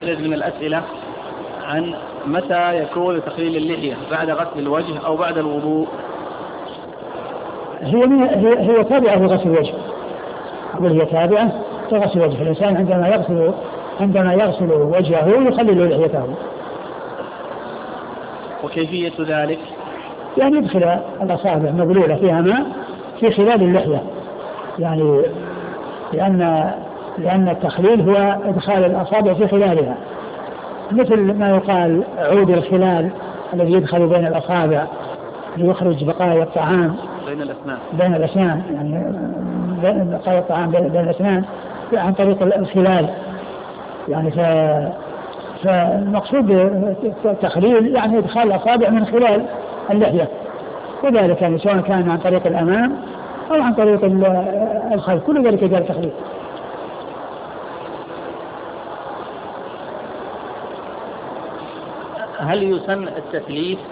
من الأسئلة عن متى يكون تقليل اللحية، بعد غسل الوجه أو بعد الوضوء؟ هي تابعة لغسل الوجه، هي تابعة لغسل الوجه. الإنسان عندما يغسل وجهه يخلل لحيته. وكيفية ذلك؟ يعني يدخل الأصابع مبلولة فيها ماء في خلال اللحية، يعني لأن التخليل هو إدخال الأصابع في خلالها، مثل ما يقال عود الخلال الذي يدخل بين الأصابع ليخرج بقايا الطعام بين الأسنان، يعني بقايا الطعام بين الأسنان عن طريق الخلال. يعني فالمقصود التخليل يعني إدخال الأصابع من خلال اللحية، وذلك يعني سواء كان عن طريق الأمام أو عن طريق الخلف، كل ذلك جاء التخليل. هل يسن التثليث